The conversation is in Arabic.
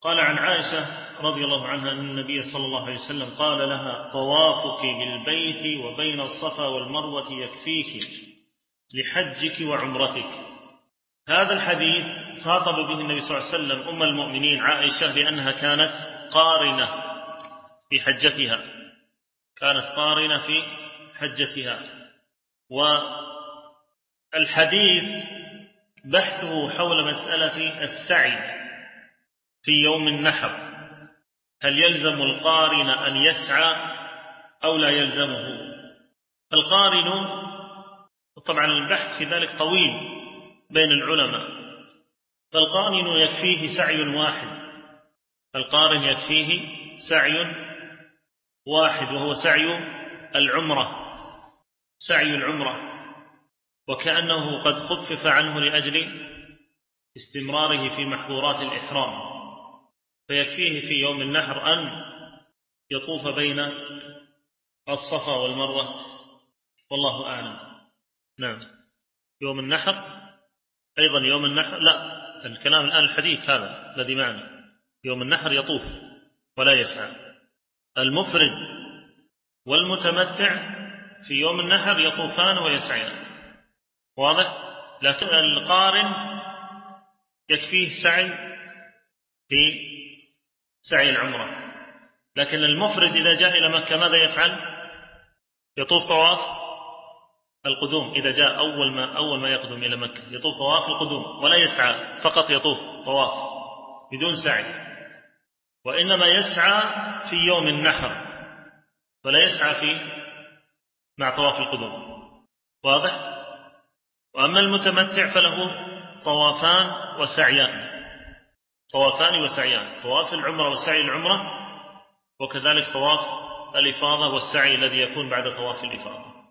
قال عن عائشة رضي الله عنها أن النبي صلى الله عليه وسلم قال لها: طوافك بالبيت وبين الصفا والمروة يكفيك لحجك وعمرتك. هذا الحديث خاطب به النبي صلى الله عليه وسلم أم المؤمنين عائشة لأنها كانت قارنة في حجتها، والحديث بحثه حول مسألة السعي في يوم النحر، هل يلزم القارن أن يسعى أو لا يلزمه؟ القارن طبعا البحث في ذلك طويل بين العلماء، فالقارن يكفيه سعي واحد وهو سعي العمرة، وكأنه قد خفف عنه لأجل استمراره في محظورات الإحرام، فيكفيه في يوم النحر أن يطوف بين الصفا والمروة، والله أعلم. نعم. يوم النحر لا، الكلام الآن الحديث هذا الذي معنا، يوم النحر يطوف ولا يسعى. المفرد والمتمتع في يوم النحر يطوفان ويسعيان، واضح؟ لكن القارن يكفيه سعي في سعي العمرة، لكن المفرد إذا جاء إلى مكة ماذا يفعل؟ يطوف طواف القدوم. إذا جاء أول ما يقدم إلى مكة يطوف طواف القدوم ولا يسعى، فقط يطوف طواف بدون سعي، وإنما يسعى في يوم النحر ولا يسعى مع طواف القدوم، واضح؟ وأما المتمتع فله طوافان وسعيان، طواف العمرة وسعي العمرة، وكذلك طواف الإفاضة والسعي الذي يكون بعد طواف الإفاضة.